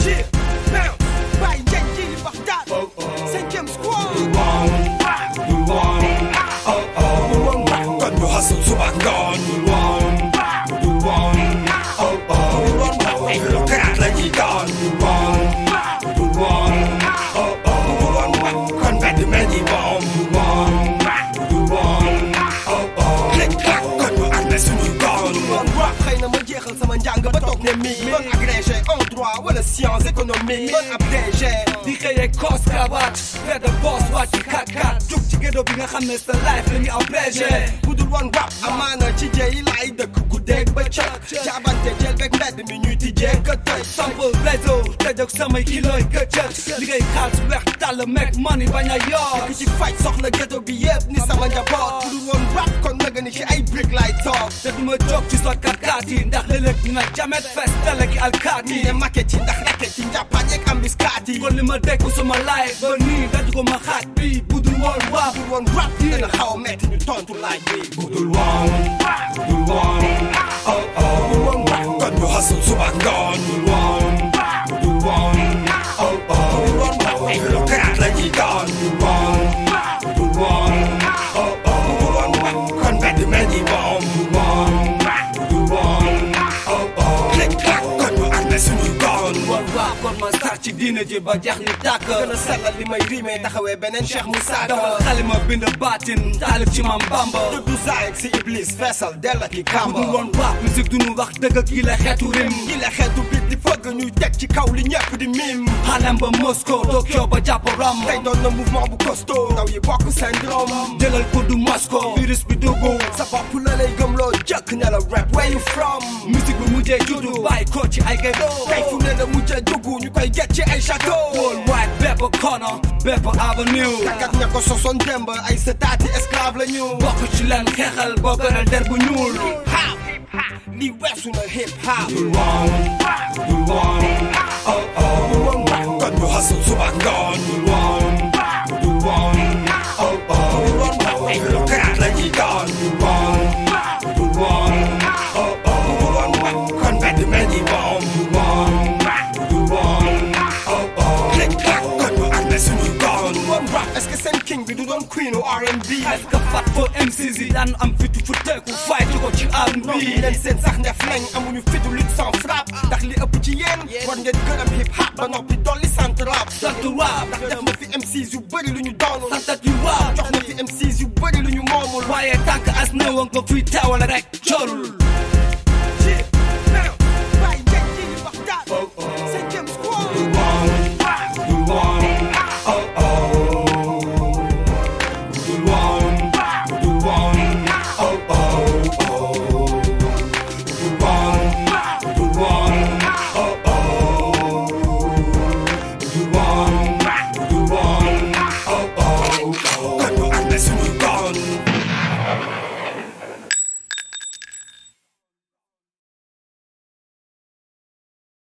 Bàyyi njëg ji li waxtaan 5e squad kon ñu hustle suba ak ngoon locraat la ñuy doon kon mbedd mel ni moom kon ñu armé suñuy doon rap xëy na ma jeexal sama njàng ba toog ne mi doon agrégé en droit wala science économique doon abrégé di xëyee cos cravate faire de boss wàcc ci 4-4 jug ci gédo bi nga xam ne sa life la ñu abrégé bu dul woon rap amaana ci jëy laay dëkk guddeeg ba cëk jaabante jël beeg mbedd mi ñuy tijjee ka tëj sample réseau tëjëg samay kiloy gëcëg liggéey xaalis weex tàll make money bañ a yor ki ci faj soxla gédo bi yëpp ni sama njaboot bu dul woon rap kon naga ni ci ay brick lay toog te duma jóg ci sot 4-4 yi ndax léeg-léeg dina jamet fees tele ki alkaat yi ne maquette ci ndax raket ci njàppaan yeeg embuscade yi kon li ma dekku sama life ba nii daju ko ma xaat bi budul woon rap bu dul woon rap dina xaw a metti ñu tontu laaj bi budul woon kon ñu hustle suba ak ngoon locraat la ñuy doon kon mbedd mel ni moom kon ñu armé suñuy doon woon rap kon ma sar ci diine ji ba jeex ni tàkk gën a sellal li may rimee taxawee beneen Cheikh Moussa dawal xalima bind baatin taalif ci mam Bamba du zaayeg si iblis feesal dell ak i kamba budul woon rap musique du nu wax dëgg ak yi la xeetu rim yi la xeetu bit di fëgg ñuy teg ci kaw li ñëpp di mim Harlem ba Moscow Tokyo ba jàpp Ram tey doon na mouvement bu costaud ndaw yi bokk syndrome jëlal ko du Moscow virus bi dugg sa bopp la lay gëmloo jëkk ne la rap where you from musique bi mujjee juddu bàyyi ko ci ay ghetto tey fu ne la mujjee dugg ñu koy get ci ay château worldwide bépp corner bépp avenue tàggat ña ko sosoon démb ay setaati esclave la ñu bokk ci leen xeexal boo gënal der bu ñuul hip hop li weesu na hip hop kon ñu hustle suba ak ngoon locraat la ñuy doon kon mbedd mel ni moom kon ñu armé suñuy doon woon rap est-ce que seen king bi du doon queen u R&B est-ce que fat fo MCs yi daan am fitu fu teeku fay ci ko ci R&B leen seen sax ndef nañ amuñu fitu lutte sans frappe ndax li ëpp ci yéen war ngeen gërëm hip hop ba noppi dolli sant rap sant rap ndax def na fi MCs yu bëri lu ñu doonul santat yu rap jox na fi MCs yu bëri lu ñu moomul waaye tànk as na woon ko fii teewal rek jorul